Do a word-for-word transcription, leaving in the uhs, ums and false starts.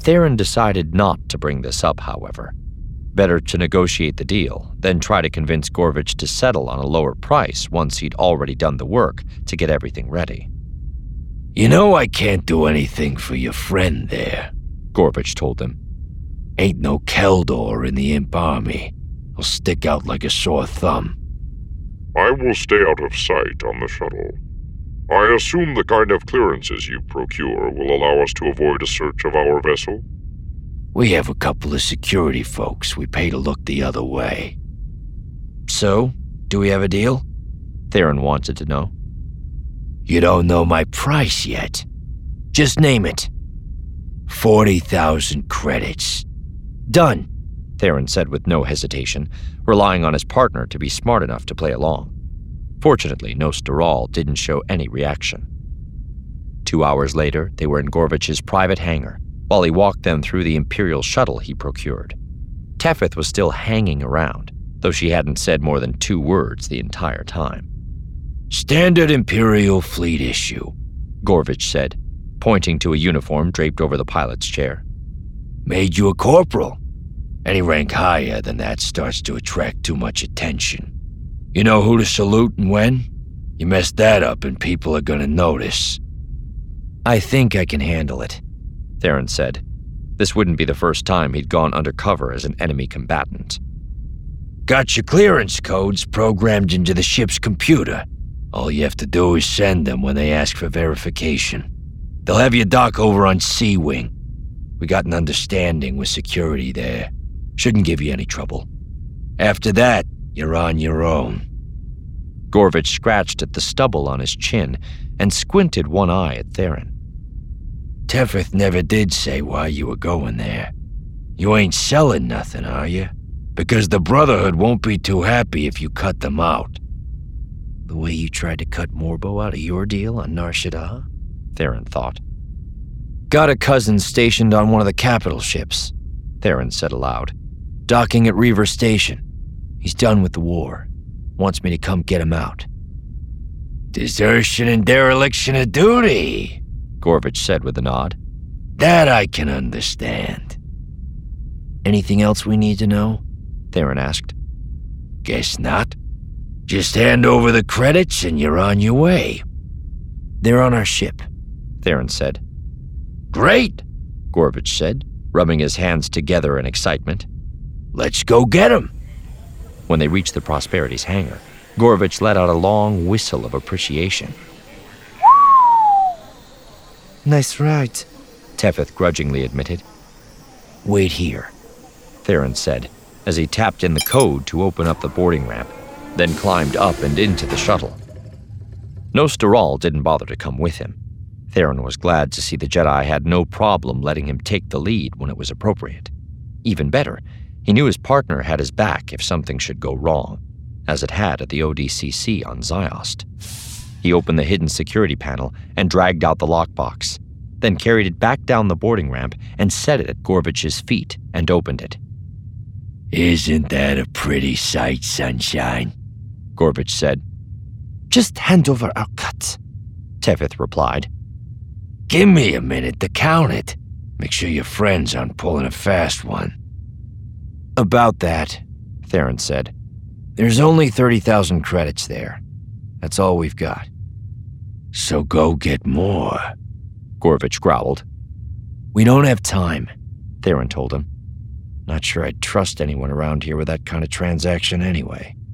Theron decided not to bring this up, however. Better to negotiate the deal, then try to convince Gorvich to settle on a lower price once he'd already done the work to get everything ready. "You know I can't do anything for your friend there," Gorvich told him. "Ain't no Keldor in the Imp army. I'll stick out like a sore thumb." "I will stay out of sight on the shuttle. I assume the kind of clearances you procure will allow us to avoid a search of our vessel?" "We have a couple of security folks we pay to look the other way." "So, do we have a deal?" Theron wanted to know. "You don't know my price yet. Just name it. forty thousand credits. "Done," Theron said with no hesitation, relying on his partner to be smart enough to play along. Fortunately, Nostaral didn't show any reaction. Two hours later, they were in Gorvich's private hangar, while he walked them through the Imperial shuttle he procured. Tefith was still hanging around, though she hadn't said more than two words the entire time. "Standard Imperial fleet issue," Gorvich said, pointing to a uniform draped over the pilot's chair. "Made you a corporal. Any rank higher than that starts to attract too much attention. You know who to salute and when? You mess that up and people are gonna notice." "I think I can handle it," Theron said. This wouldn't be the first time he'd gone undercover as an enemy combatant. "Got your clearance codes programmed into the ship's computer. All you have to do is send them when they ask for verification. They'll have you dock over on C-Wing. We got an understanding with security there. Shouldn't give you any trouble. After that, you're on your own." Gorvich scratched at the stubble on his chin and squinted one eye at Theron. "Tefith never did say why you were going there. You ain't selling nothing, are you? Because the Brotherhood won't be too happy if you cut them out." "The way you tried to cut Morbo out of your deal on Nar Shaddaa?" Theron thought. "Got a cousin stationed on one of the capital ships," Theron said aloud. "Docking at Reaver Station. He's done with the war. Wants me to come get him out." "Desertion and dereliction of duty," Gorvich said with a nod. "That I can understand." "Anything else we need to know?" Theron asked. "Guess not. Just hand over the credits and you're on your way." "They're on our ship," Theron said. "Great," Gorvich said, rubbing his hands together in excitement. "Let's go get 'em." When they reached the Prosperity's hangar, Gorvich let out a long whistle of appreciation. "Nice ride," Tefith grudgingly admitted. "Wait here," Theron said, as he tapped in the code to open up the boarding ramp, then climbed up and into the shuttle. Nostaral didn't bother to come with him. Theron was glad to see the Jedi had no problem letting him take the lead when it was appropriate. Even better, he knew his partner had his back if something should go wrong, as it had at the O D C C on Ziost. He opened the hidden security panel and dragged out the lockbox, then carried it back down the boarding ramp and set it at Gorvich's feet and opened it. "Isn't that a pretty sight, sunshine?" Gorvich said. "Just hand over our cut," Tefith replied. "Give me a minute to count it. Make sure your friends aren't pulling a fast one." "About that," Theron said. "There's only thirty thousand credits there. That's all we've got." "So go get more," Gorvich growled. "We don't have time," Theron told him. "Not sure I'd trust anyone around here with that kind of transaction anyway."